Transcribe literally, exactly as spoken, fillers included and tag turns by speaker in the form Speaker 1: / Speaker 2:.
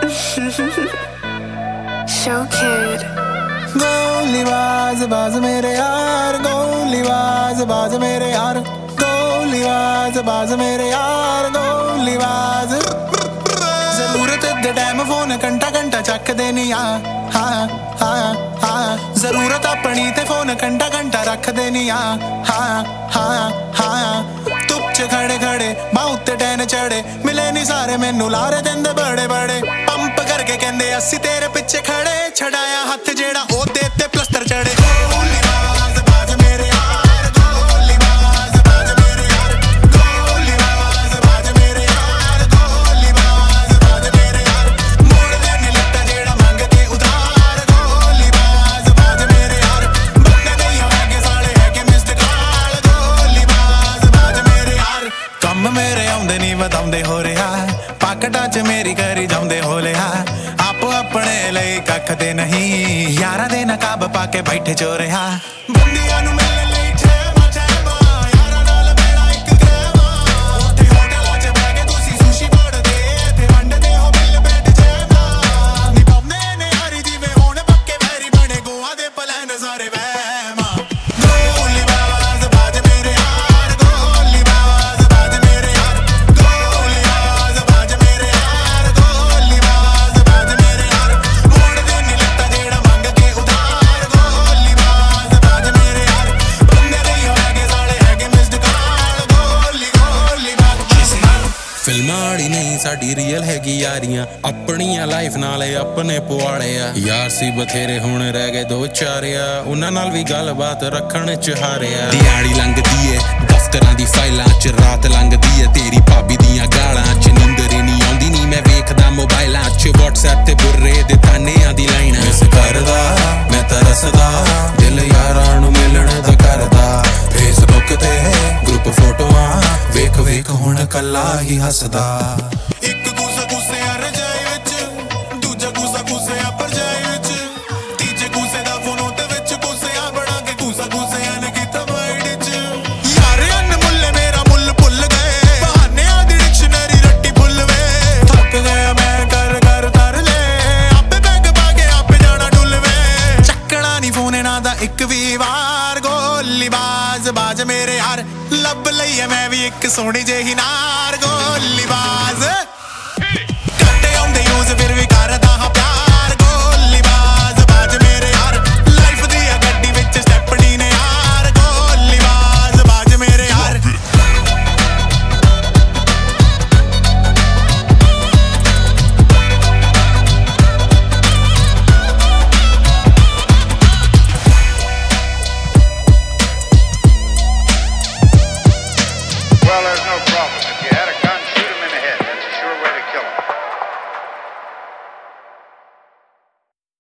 Speaker 1: Show kid.
Speaker 2: गोलीबाज बाज मेरे यार, गोलीबाज बाज मेरे यार, गोलीबाज बाज मेरे यार, गोलीबाज। जरूरत दे टाइम फोन घंटा घंटा चकदे नहीं आ, हाँ हाँ हाँ। जरूरत अपनी ते फोन घंटा घंटा रखदे नहीं आ, हाँ हाँ हाँ। धुप च खड़े खड़े बाहु ते टैन चढ़े, मिले नहीं सारे मैनू लारे देंदे बड़े बड़े। पंप करके कहंदे असी तेरे पिछे खड़े, छड़ाया हथ जेड़ा ओ दे ते प्लस्तर चढ़े। गोलीबाज बाज मेरे यार, गोलीबाज बाज मेरे यार, गोलीबाज बाज मेरे यार, गोलीबाज बाज मेरे यार। मोड़ दे नी लट्टा जेड़ा मंग के उधार, गोलीबाज बाज मेरे यार। बंदे नहीं होगे साले है कि मिस्ड कॉल, गोलीबाज बाज मेरे यार। कम मेरे आउंदे नहीं वधाउंदे हो रहा, पाकटा च मेरी करी जाउंदे हो लिया। आपो अपने लिए कख दे नहीं, यारा दे नकाब पाके बैठे जो रहा। बंदियां नू मिलने लई ठेमा ठेमा, यारा नाल मेरा इक ग्रैमा। उत्थे होटलां च बैठ के तुसी सुशी पड़दे, ते वंडदे हो बिल ब्रेड जैमा। नी पाउंदे ने यारी जिवें होण पक्के वैरी, बने गोआ दे प्लान सारे वहमा। गोलीबाज बाज मेरे यार, गोलीबाज बाज मेरे यार, गोलीबाज बाज मेरे यार, गोलीबाज बाज मेरे यार। मोड़ दे नी लट्टा जेड़ा मंग के उधार, गोलीबाज बाज मेरे यार। बंदे नहीं होगे साले हैगे मिस्ड कॉल, गोली गोलीबाज।
Speaker 3: फिल्मां वाली नहीं साडी रीयल हैगी यारियां, अपनियां लाइफ नाल अपने पुआड़े आ। यार सी बथेरे हुण रह गए दो चार आ, उन्हां नाल भी गलबात रखण च हारिया। दिहाड़ी लंघदी ए दफ्तरां दी फाइलां च, रात लंघदी ए तेरी भाभी दियां गालां च। नींदर ही नहीं आउंदी नी मैं वेखदा मोबाइलां च, व्हाट्सएप ते बुर्रे दे तानेआं दी लाइनां। मिस करदा मैं तरसदा, दिल यारां नू मिलण दा करदा। फेसबुक ते ग्रुप फोटोआं वेख वेख हुण कल्ला ही हसदा।
Speaker 2: ਇੱਕ ਗੂਸਾ ਗੂਸਿਆ ਰਜਾਈ ਵਿੱਚ, ਦੂਜਾ ਗੂਸਾ ਗੂਸਿਆ ਭਰਜਾਈ ਵਿੱਚ, ਤੀਜੇ ਗੂਸੇ ਦਾ ਫੋਨ ਉਹਦੇ ਵਿੱਚ ਗੂਸਿਆ ਬਣਾ ਕੇ ਗੂਸਾ ਗੂਸਿਆ ਨੇ ਕੀਤਾ ਵਾਈਡ ਵਿੱਚ। ਯਾਰ ਅਨਮੁੱਲ ਮੇਰਾ ਮੁੱਲ ਭੁੱਲ ਗਏ, ਬਹਾਨਿਆਂ ਦੀ ਡਿਕਸ਼ਨਰੀ ਰੱਟੀ ਭੁੱਲ ਵੇ। ਥੱਕ ਗਿਆ ਮੈਂ ਕਰ ਕਰ ਤਰ ਲੈ, ਆਪੇ ਬੈਗ ਪਾ ਕੇ ਆਪੇ ਜਾਣਾ ਡੁੱਲ ਵੇ। ਚੱਕਣਾ ਨਹੀਂ ਫੋਨ ਇਹਨਾਂ ਦਾ ਇੱਕ ਵੀ ਵਾਰ, ਗੋਲੀਬਾਜ਼ ਬਾਜ ਮੇਰੇ ਯਾਰ। ਲੱਭ ਲਈ ਐ ਮੈਂ ਵੀ ਇੱਕ ਸੋਹਣੀ ਜਿਹੀ ਨਾਰ, ਗੋਲੀਬਾਜ਼।